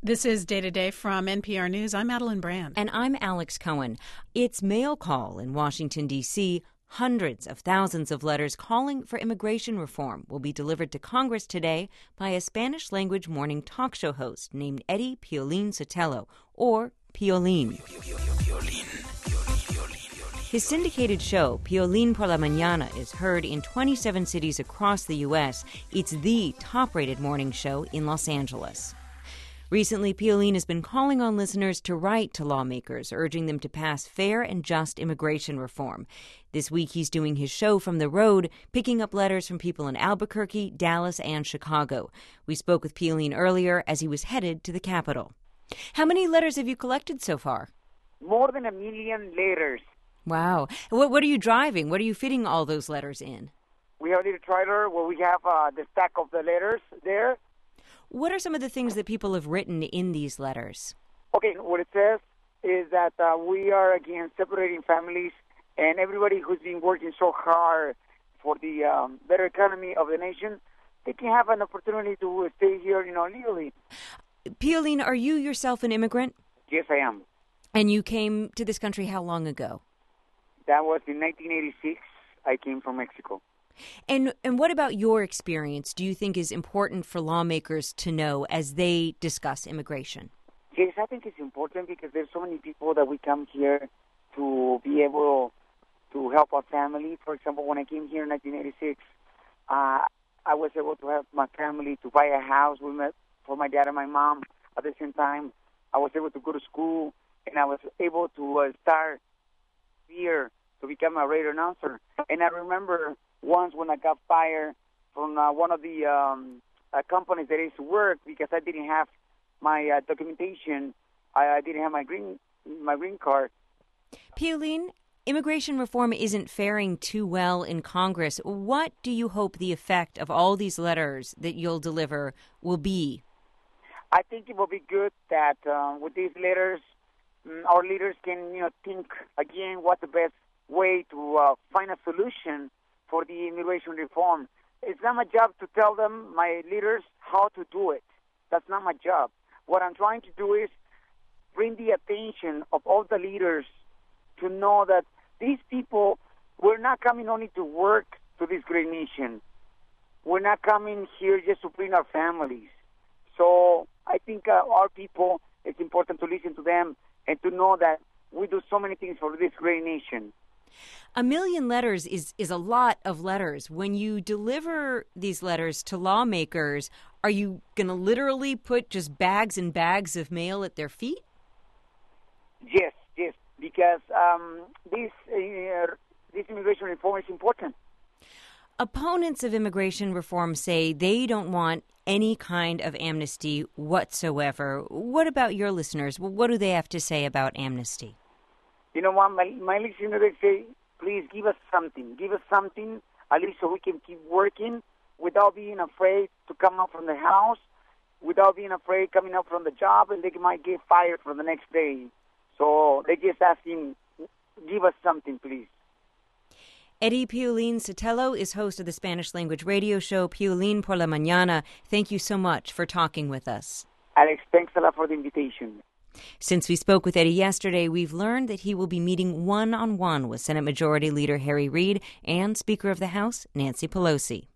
This is Day to Day from NPR News. I'm Madeline Brand. And I'm Alex Cohen. It's mail call in Washington, D.C. Hundreds of thousands of letters calling for immigration reform will be delivered to Congress today by a Spanish-language morning talk show host named Eddie Piolín Sotelo, or Piolín. His syndicated show, Piolín por la Mañana, is heard in 27 cities across the U.S. It's the top-rated morning show in Los Angeles. Recently, Piolín has been calling on listeners to write to lawmakers, urging them to pass fair and just immigration reform. This week, he's doing his show from the road, picking up letters from people in Albuquerque, Dallas, and Chicago. We spoke with Piolín earlier as he was headed to the Capitol. How many letters have you collected so far? More than 1 million letters. Wow. What are you driving? What are you fitting all those letters in? We have a little trailer where we have the stack of the letters there. What are some of the things that people have written in these letters? Okay, what it says is that we are against separating families, and everybody who's been working so hard for the better economy of the nation, they can have an opportunity to stay here, legally. Piolín, are you yourself an immigrant? Yes, I am. And you came to this country how long ago? That was in 1986. I came from Mexico. And what about your experience do you think is important for lawmakers to know as they discuss immigration? Yes, I think it's important because there's so many people that we come here to be able to help our family. For example, when I came here in 1986, I was able to help my family to buy a house for my dad and my mom. At the same time, I was able to go to school, and I was able to start here to become a radio announcer. And I remember once when I got fired from one of the companies that I used to work because I didn't have my documentation, I didn't have my green card. Piolín, immigration reform isn't faring too well in Congress. What do you hope the effect of all these letters that you'll deliver will be? I think it will be good that with these letters, our leaders can think again what the best way to find a solution for the immigration reform. It's not my job to tell them, my leaders, how to do it. That's not my job. What I'm trying to do is bring the attention of all the leaders to know that these people, we're not coming only to work to this great nation. We're not coming here just to bring our families. So I think our people, it's important to listen to them and to know that we do so many things for this great nation. 1 million letters is a lot of letters. When you deliver these letters to lawmakers, are you going to literally put just bags and bags of mail at their feet? Yes, because this immigration reform is important. Opponents of immigration reform say they don't want any kind of amnesty whatsoever. What about your listeners? What do they have to say about amnesty? You know what, my listeners, they say, please give us something. Give us something, at least so we can keep working without being afraid to come out from the house, without being afraid coming out from the job, and they might get fired for the next day. So they're just asking, give us something, please. Eddie Piolín Sotelo is host of the Spanish-language radio show Piolín por la Mañana. Thank you so much for talking with us. Alex, thanks a lot for the invitation. Since we spoke with Eddie yesterday, we've learned that he will be meeting one-on-one with Senate Majority Leader Harry Reid and Speaker of the House Nancy Pelosi.